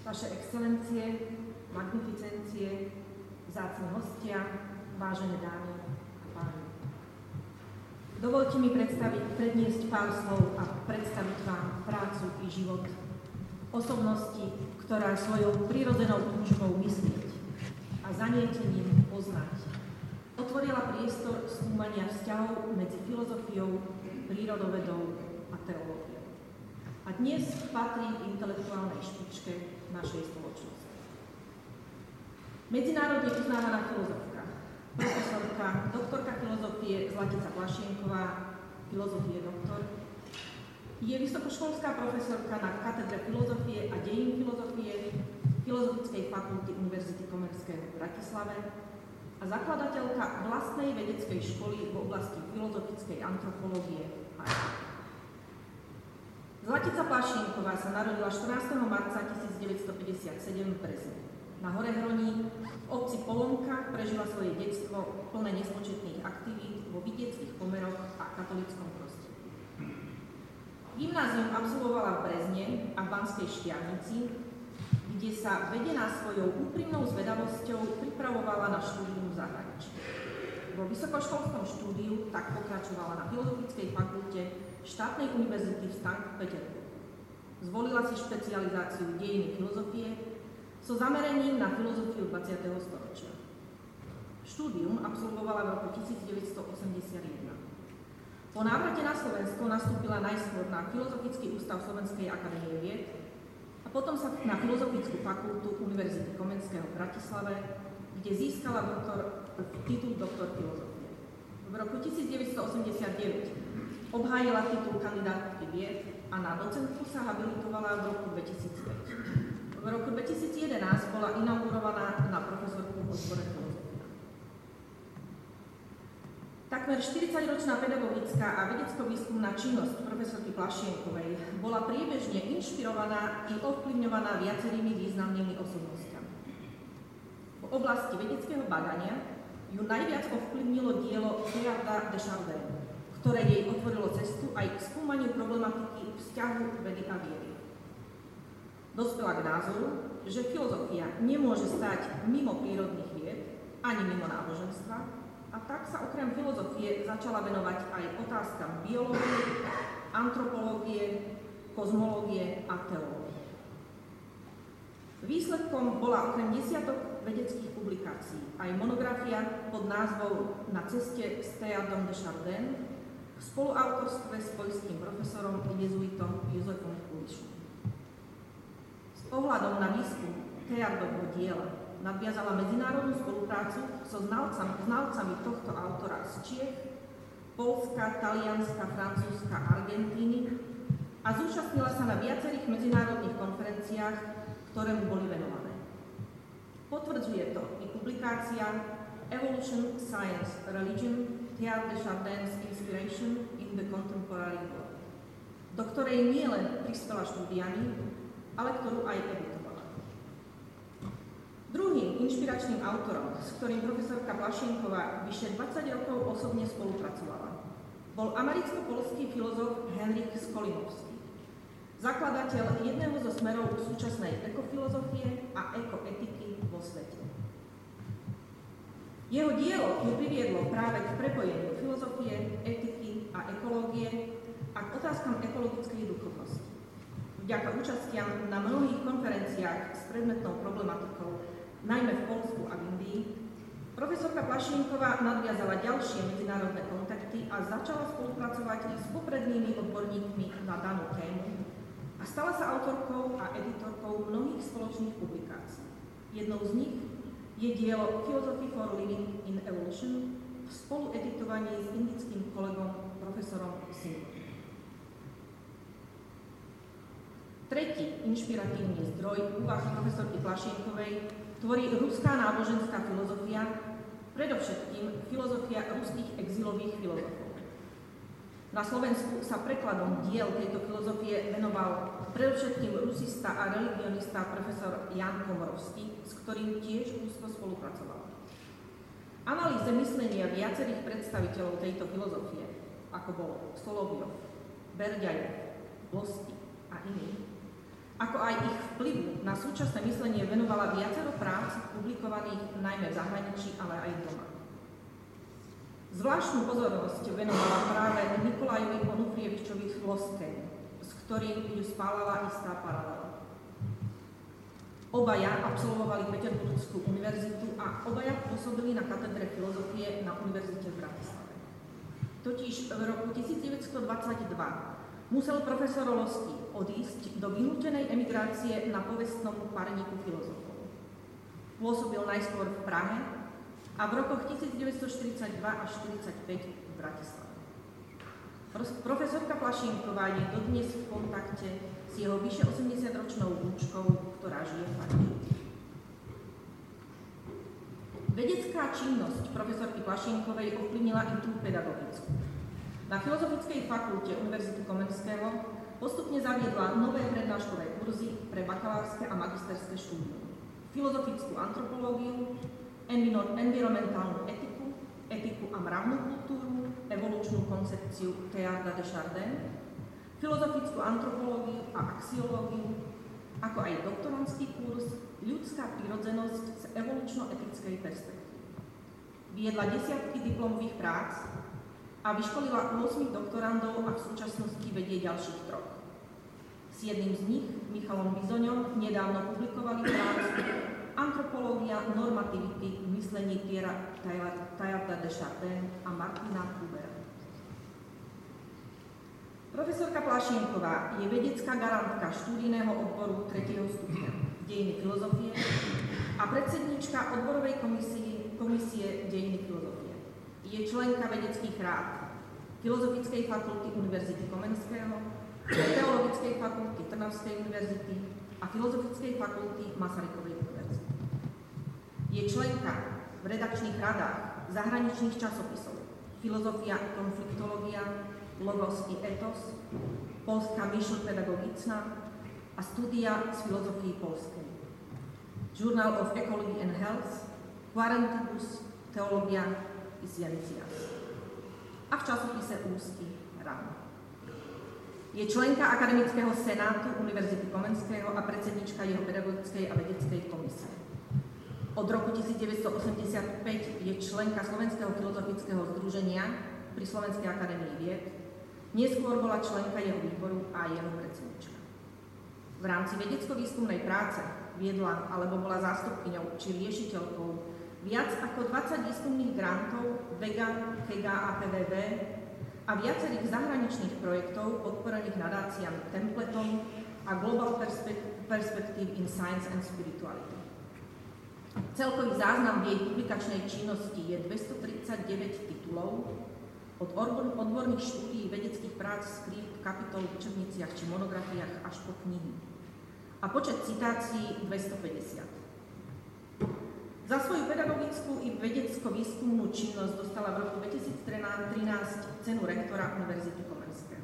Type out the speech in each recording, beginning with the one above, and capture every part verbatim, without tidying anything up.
Vaše excelencie, magnificencie, vzácni hostia, vážené dámy a páni. Dovoľte mi predstaviť, predniesť pár slov a predstaviť vám prácu i život osobnosti, ktorá svojou prirodzenou túžbou myslieť a zanietením poznať otvorila priestor skúmania vzťahov medzi filozofiou, prírodovedou a teológiou. A dnes patrí k intelektuálnej špičke našej spoločnosti. Medzinárodne uznávaná filozofka, profesorka, doktorka filozofie Zlatica Plašienková, filozofie doktor, je vysokoškolská profesorka na katedre filozofie a dejín filozofie Filozofickej fakulty Univerzity Komenského v Bratislave a zakladateľka vlastnej vedeckej školy v oblasti filozofickej antropológie a etiky. Zlatica Plašienková sa narodila štrnásteho marca tisícdeväťstopäťdesiatsedem v Brezne. Na Horehroní, v obci Polonka, prežila svoje detstvo plné nespočetných aktivít vo vidieckých pomeroch a katolíckom prostredí. Gymnázium absolvovala v Brezne a v Banskej Štiavnici, kde sa, vedená svojou úprimnou zvedavosťou, pripravovala na štúdium v zahraničí. Vo vysokoškolskom štúdiu tak pokračovala na Filozofickej fakulte štátnej univerzity v Sankt Peterburgu. Zvolila si špecializáciu dejiny filozofie so zameraním na filozofiu dvadsiateho storočia. Štúdium absolvovala v roku tisícdeväťstoosemdesiatjeden. Po návrate na Slovensko nastúpila najskôr na Filozofický ústav Slovenskej akadémie vied a potom sa na Filozofickú fakultu Univerzity Komenského v Bratislave, kde získala doktor, titul doktor filozofie. V roku tisícdeväťstoosemdesiatdeväť obhájila titul kandidátky vied a na docentku sa habilitovala v roku dvetisícpäť. V roku dvetisícjedenásť bola inaugurovaná na profesorku v odbore filozofia. Takmer štyridsaťročná pedagogická a vedecko-výskumná činnosť profesorky Plašienkovej bola priebežne inšpirovaná i ovplyvňovaná viacerými významnými osobnostiami. V oblasti vedeckého badania ju najviac ovplyvnilo dielo Teilharda de Chardin, ktoré jej otvorilo cestu aj k skúmaniu problematiky vzťahu vedy a viery. Dospela k názoru, že filozofia nemôže stáť mimo prírodných vied ani mimo náboženstva, a tak sa okrem filozofie začala venovať aj otázkam biológie, antropológie, kozmológie a teológie. Výsledkom bola okrem desiatok vedeckých publikácií aj monografia pod názvom Na ceste s Teilhardom de Chardin v spoluautorstve s poľským profesorom jezuitom Jozefom Kulišom. S ohľadom na výskum Teilhardovho diela nadviazala medzinárodnú spoluprácu so znalcami, znalcami tohto autora z Čiech, Poľska, Talianska, Francúzska a Argentíny a zúčastnila sa na viacerých medzinárodných konferenciách, ktoré mu boli venované. Potvrdzuje to i publikácia Evolution, Science, Religion, Teilhard de Chardin's Inspiration in the Contemporary World, do ktorej nie len prispela štúdiami, ale ktorú aj editovala. Druhým inšpiračným autorom, s ktorým profesorka Plašienková vyše dvadsať rokov osobne spolupracovala, bol americko-poľský filozof Henryk Skolinovský, zakladateľ jedného zo smerov súčasnej ekofilozofie a ekoetiky vo svete. Jeho dielo ju priviedlo práve k prepojeniu filozofie, etiky a ekológie a k otázkam ekologickej duchovnosti. Vďaka účastiam na mnohých konferenciách s predmetnou problematikou, najmä v Poľsku a v Indii, profesorka Plašienková nadviazala ďalšie medzinárodné kontakty a začala spolupracovať s poprednými odborníkmi na danú tému a stala sa autorkou a editorkou mnohých spoločných publikácií. Jednou z nich je dielo Philosophy for Living in Evolution v spolueditovaní s indickým kolegom profesorom Singhom. Tretí inšpiratívny zdroj úvah profesorky Plašienkovej tvorí ruská náboženská filozofia, predovšetkým filozofia ruských exilových filozofov. Na Slovensku sa prekladom diel tejto filozofie venoval predovšetkým rusista a religionista profesor Jan Komorovský, s ktorým tiež úzko spolupracoval. Analýze myslenia viacerých predstaviteľov tejto filozofie, ako bol Solovjov, Berďajov, Bosky a iní, ako aj ich vplyvu na súčasné myslenie venovala viacero prác publikovaných najmä v zahraničí, ale aj doma. Zvláštnu pozornosť venovala práve Nikolajovi Onufrievičovi Hloskej, s ktorým ju spáľala istá paralela. Obaja absolvovali Peterburgskú univerzitu a obaja pôsobili na katedre filozofie na univerzite v Bratislave. Totiž v roku devätnásťstodvadsaťdva musel profesor Hloský odísť do vynútenej emigrácie na povestnom parníku filozofov. Pôsobil najskôr v Prahe a v rokoch devätnásťstoštyridsaťdva až štyridsaťpäť v Bratislave. Profesorka Plašienková je dodnes v kontakte s jeho vyše osemdesiatročnou vnúčkou, ktorá žije v Paríži. Vedecká činnosť profesorky Plašienkovej ovplyvnila i tú pedagogickú. Na Filozofickej fakulte Univerzity Komenského postupne zaviedla nové prednáškové kurzy pre bakalárske a magisterské štúdium. Filozofickú antropológiu, environmentálnu etiku, etiku a mravnú kultúru, evolučnú koncepciu Teilhard de Chardin, filozofickú antropológiu a axiológiu, ako aj doktorandský kurz Ľudská prirodzenosť z evolučno-etickej perspektívy. Viedla desiatky diplomových prác a vyškolila osem doktorandov a v súčasnosti vedie ďalších troch. S jedným z nich, Michalom Bizoňom, nedávno publikovali prácu Antropológia normativity v myslení Teilharda de Chardin a Martina Hubera. Profesorka Plašienková je vedecká garantka štúdijného odboru tretieho stupňa Dejiny filozofie a predsedníčka odborovej komisie, komisie Dejiny filozofie. Je členka vedeckých rád Filozofickej fakulty Univerzity Komenského, Teologickej fakulty Trnavskej univerzity a Filozofickej fakulty Masarykovej univerzity. Je členka v redakčných radách zahraničných časopisov Filozofia i konfliktológia, Logos i etos, Polská myšl pedagogicná a Studia z filozofii polskej. Journal of Ecology and Health, Quarentibus, Teológia i Scientias. A v časopise Ústí ráno. Je členka Akademického senátu Univerzity Komenského a predsednička jeho pedagogickej a vedeckej komisie. Od roku devätnásťstoosemdesiatpäť je členka Slovenského filozofického združenia pri Slovenskej akadémii vied. Neskôr bola členka jeho výboru a jeho predsednička. V rámci vedecko-výskumnej práce viedla alebo bola zástupkyňou či riešiteľkou viac ako dvadsať výskumných grantov Vega, Kega a pé vé vé a viacerých zahraničných projektov podporených nadáciami Templeton a Global Perspective in Science and Spirituality. Celkový záznam v jej publikačnej činnosti je dvestotridsaťdeväť titulov, od odborných štúdií vedeckých prác, skript, kapitol v učebniciach či monografiách až po knihy. A počet citácií dvestopäťdesiat. Za svoju pedagogickú i vedecko-výskumnú činnosť dostala v roku dvetisíctrinásť cenu rektora Univerzity Komenského.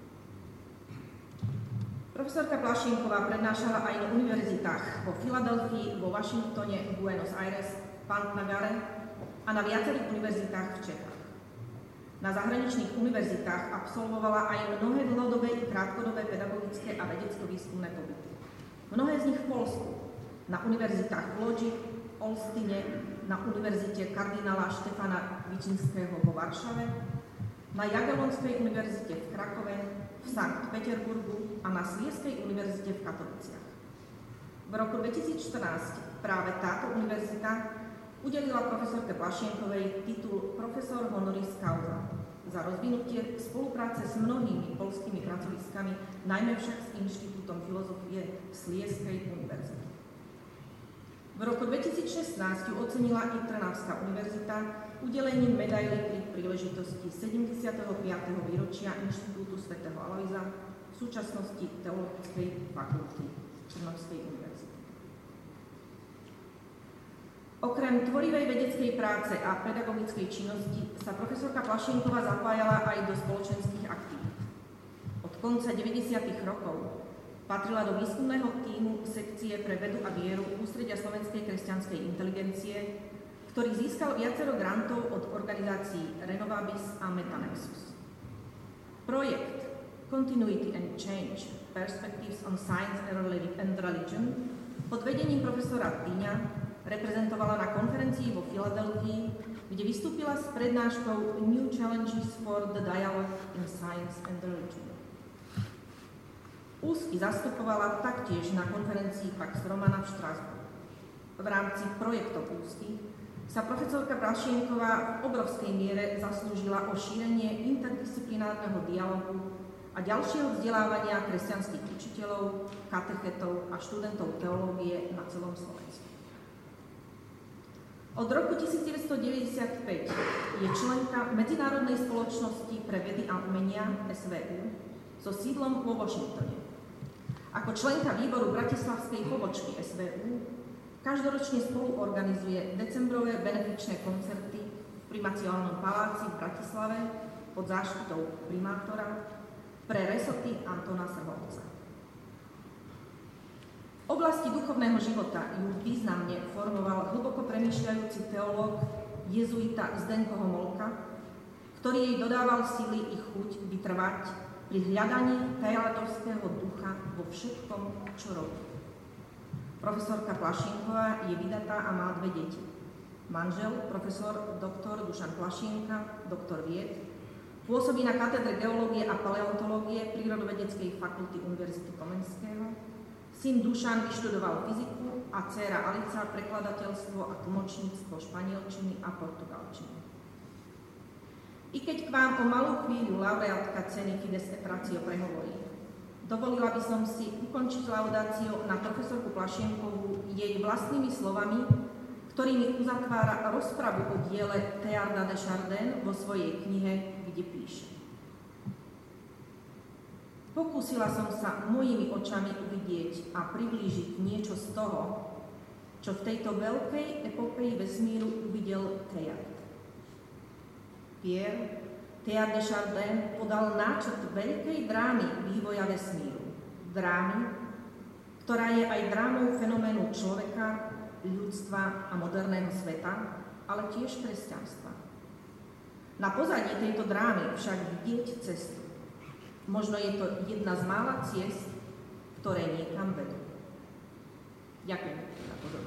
Profesorka Plašienková prednášala aj na univerzitách vo Filadelfii, vo Washingtone, Buenos Aires, Pantnagare a na viacerých univerzitách v Čechách. Na zahraničných univerzitách absolvovala aj mnohé dlhodobé i krátkodobé pedagogické a vedecko-výskumné pobyty. Mnohé z nich v Poľsku, na univerzitách v Lodži, Olstine, na univerzite kardinála Štefana Vičinského vo Varšave, na Jagiellonskej univerzite v Krakove, v Sankt Peterburgu a na Slieskej univerzite v Katoviciach. V roku dvetisícštrnásť práve táto univerzita udelila profesorke Plašienkovej titul profesor honoris causa za rozvinutie spolupráce s mnohými poľskými pracoviskami, najmä však s Inštitútom filozofie Slieskej univerzity. V roku dvetisícšestnásť ju ocenila i Trnavská univerzita udelením medaily pri príležitosti sedemdesiateho piateho výročia Inštitútu svätého Alojza, v súčasnosti Teologickej fakulty Trnavskej univerzity. Okrem tvorivej vedeckej práce a pedagogickej činnosti sa profesorka Plašienková zapájala aj do spoločenských aktivít. Od konca deväťdesiatych rokov patrila do výskumného tímu sekcie pre vedu a vieru Ústredia slovenskej kresťanskej inteligencie, ktorý získal viacero grantov od organizácií Renovabis a Metanexus. Projekt Continuity and Change Perspectives on Science and Religion pod vedením profesora Tyňa reprezentovala na konferencii vo Filadelfii, kde vystúpila s prednáškou New Challenges for the Dialogue in Science and Religion. Úzky zastupovala taktiež na konferencii Pax Romana v Štrasburgu. V rámci projektov Úzky sa profesorka Plašienková v obrovskej miere zaslúžila o šírenie interdisciplinárneho dialogu a ďalšieho vzdelávania kresťanských učiteľov, katechetov a študentov teológie na celom Slovensku. Od roku devätnásťstodeväťdesiatpäť je členka Medzinárodnej spoločnosti pre vedy a umenia es vé ú so sídlom vo Washingtone. Ako členka výboru bratislavskej pobočky es vé ú každoročne spolu organizuje decembrové benefičné koncerty v Primaciálnom paláci v Bratislave pod záštitou primátora pre resorty Antona Srholca. V oblasti duchovného života ju významne formoval hlboko premýšľajúci teológ jezuita Zdenko Homolka, ktorý jej dodával síly i chuť vytrvať pri hľadaní teátorského ducha vo všetkom, čo robí. Profesorka Plašienková je vydatá a má dve deti. Manžel, profesor doktor Dušan Plašienka, doktor vied, pôsobí na katedre geológie a paleontológie Prírodovedeckej fakulty Univerzity Komenského. Syn Dušan vyštudoval fyziku a dcéra Alica prekladateľstvo a tlmočníctvo španielčiny a portugalčiny. I keď k vám o malú chvíľu laureátka ceny Fides et Ratio prehovorí, dovolila by som si ukončiť laudáciu na profesorku Plašienkovú jej vlastnými slovami, ktorými uzatvára rozpravu o diele Teilhard de Chardin vo svojej knihe, kde píše: Pokúsila som sa mojimi očami uvidieť a priblížiť niečo z toho, čo v tejto veľkej epopeji vesmíru uvidel Teilhard. Pierre Teilhard de Chardin podal náčrt veľkej drámy vývoja vesmíru. Drámy, ktorá je aj drámou fenoménu človeka, ľudstva a moderného sveta, ale tiež kresťanstva. Na pozadí tejto drámy však vidieť cestu. Možno je to jedna z mála ciest, ktoré niekam vedú. Ďakujem za pozornosť.